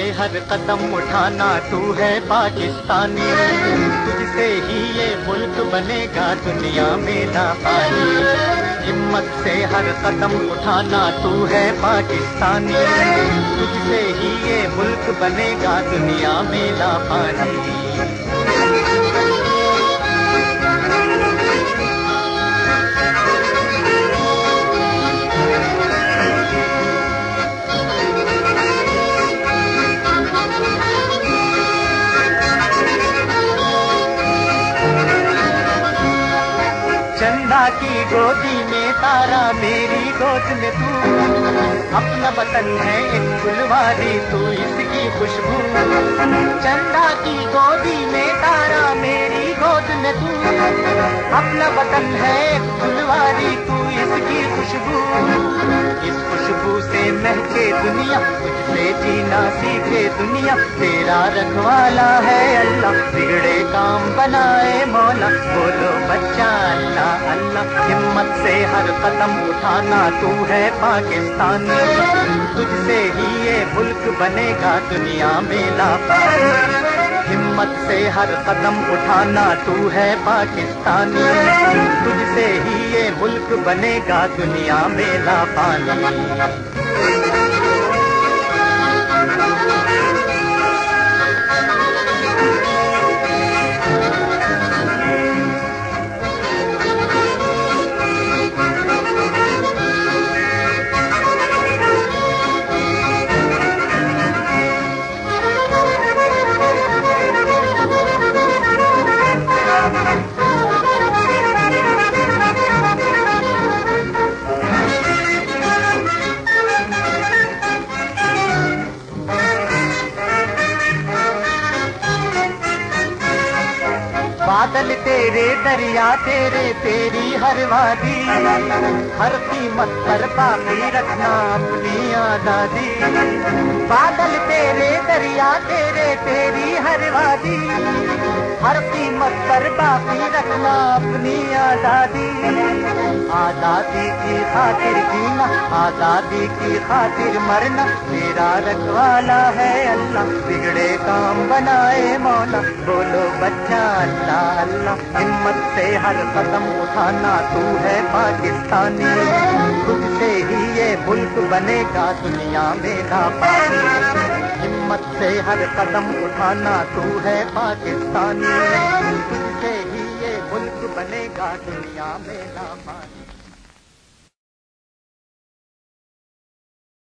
हर कदम उठाना तू है पाकिस्तानी, तुझसे ही ये मुल्क बनेगा दुनिया में नापानी। हिम्मत से हर कदम उठाना तू है पाकिस्तानी, तुझसे ही ये मुल्क बनेगा दुनिया में नापानी। चंदा की गोदी में तारा मेरी गोद में तू, अपना वतन है एक फुलवारी तू इसकी खुशबू। चंदा की गोदी में तारा मेरी गोद में तू, अपना वतन है एक फुलवारी तू इसकी खुशबू। इस खुशबू से महके दुनिया, तुझसे जीना सीखे दुनिया। तेरा रखवाला है अल्लाह, बिगड़े काम बनाए मौला। बोलो बच्चा अल्लाह अल्लाह। हिम्मत से हर कदम उठाना तू है पाकिस्तानी, तुझसे ही ये मुल्क बनेगा दुनिया में लापानी। हिम्मत से हर कदम उठाना तू है पाकिस्तानी, तुझसे ही ये मुल्क बनेगा दुनिया में लापानी। बादल तेरे दरिया तेरे तेरी हर वादी, हर कीमत पर बाकी रखना अपनी आजादी। बादल तेरे दरिया तेरे तेरी हर वादी, हर कीमत पर बाकी रखना अपनी आजादी। आजादी की खातिर जीना, आजादी की खातिर मरना। तेरा रखवाला है अल्लाह, बिगड़े काम बनाए मौला। बोलो बच्चा अल्लाह अल्लाह। हिम्मत से हर कदम उठाना तू है पाकिस्तानी, तुझसे ही ये मुल्क बनेगा दुनिया में नापानी। हिम्मत से हर कदम उठाना तू है पाकिस्तानी, तुझसे ही ये मुल्क बनेगा दुनिया में नापानी।